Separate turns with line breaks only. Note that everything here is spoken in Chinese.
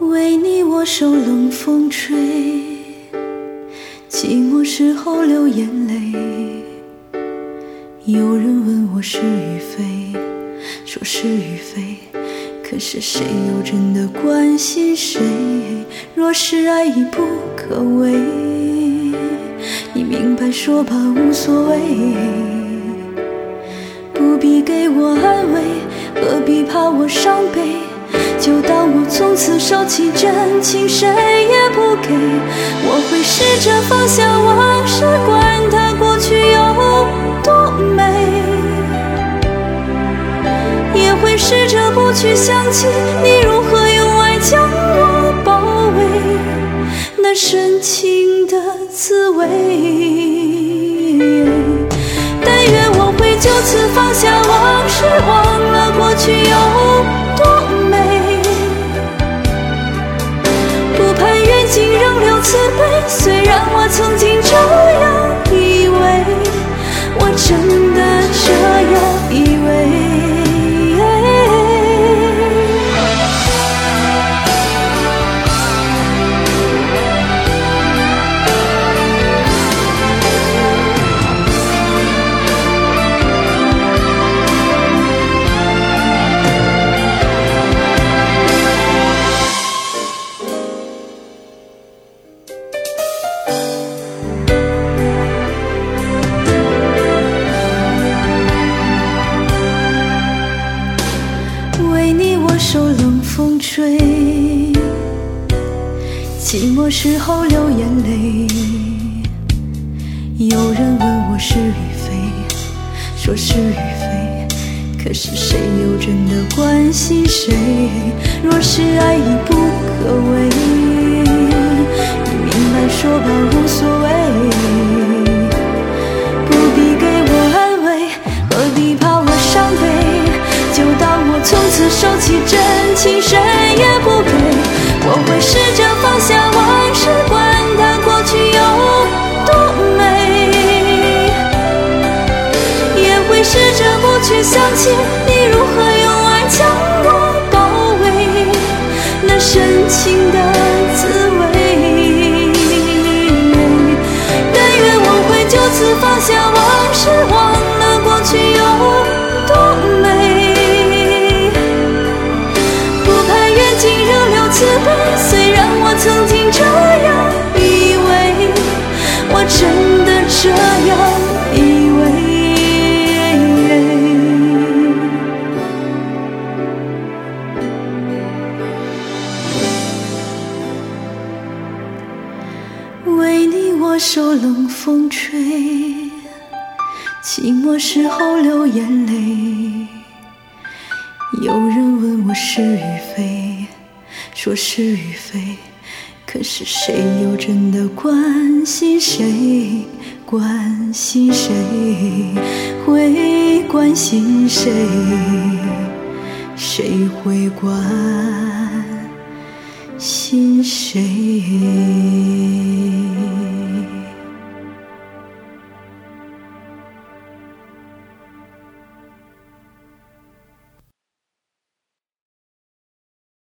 为你我受冷风吹，寂寞时候流眼泪。有人问我是与非，说是与非，可是谁又真的关心谁？若是爱已不可为，你明白说吧，无所谓，不必给我安慰，何必怕我伤悲？就当我从此收起真情，谁也不给。我会试着放下往事，管它过去有多美，也会试着不去想起你如何用爱将我包围，那深情的滋味。但愿我会就此放下往事，忘了过去有多美，不盼缘尽仍留慈悲。虽然我曾经这样以为，我真的这样以为。受冷风吹，寂寞时候流眼泪。有人问我是与非，说是与非，可是谁又真的关心谁？若是爱已不可为，你明白说吧，无所谓，不必给我安慰，何必怕我伤悲？就当我从此收起真情，谁也不给。我会试着放下往事，管它过去有多美，也会试着不去想起你如何用爱将我包围，那深情的滋味。但愿我会就此放下往事，忘了过去有多美，慈悲。虽然我曾经这样以为，我真的这样以为。为你我受冷风吹，寂寞时候流眼泪。有人问我是与非，说是与非，可是谁又真的关心谁？关心谁？会关心谁？谁会关心谁？